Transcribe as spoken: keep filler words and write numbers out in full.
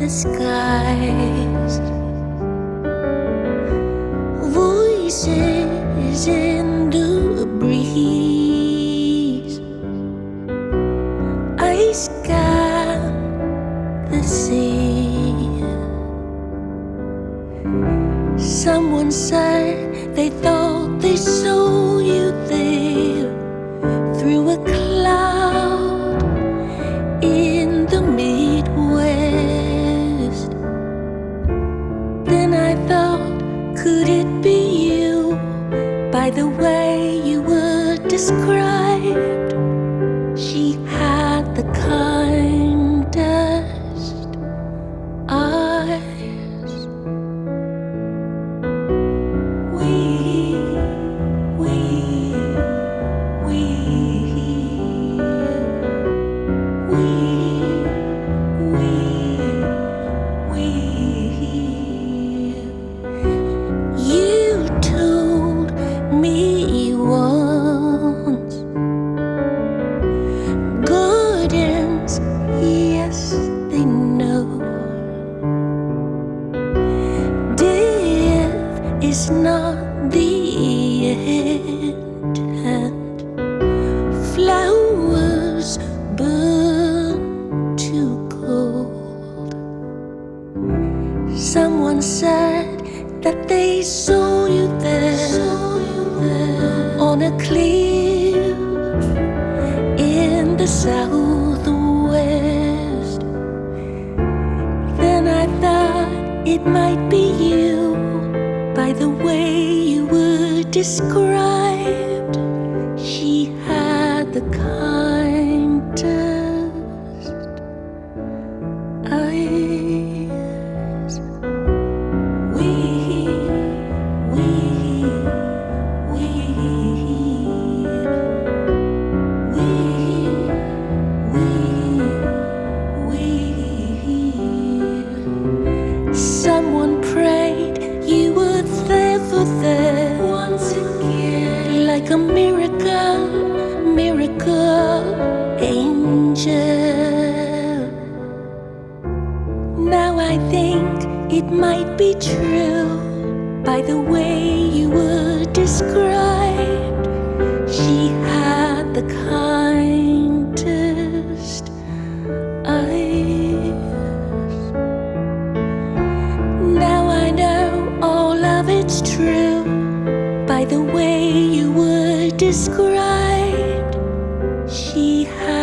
the skies, voices in the breeze. I scan the sea. Someone said they thought they saw you there through a cloud in the Midwest. Then I thought, could it be you? By the way you were described, she had the kindest eyes. We, we, we, we, we, we. You told me once, gardens, yes, they know. Death is not the end, and flowers burn to gold. Someone said that they saw you there, on a cliff in the southwest. Then I thought it might be you, by the way you were described. She had the kindest eyes. We, we, we, we, we, we. Someone prayed you were there for them once again, like a miracle, miracle angel. Now I think it might be true, by the way you were described. She had the kindest eyes. Now I know all of it's true, by the way you were described. She had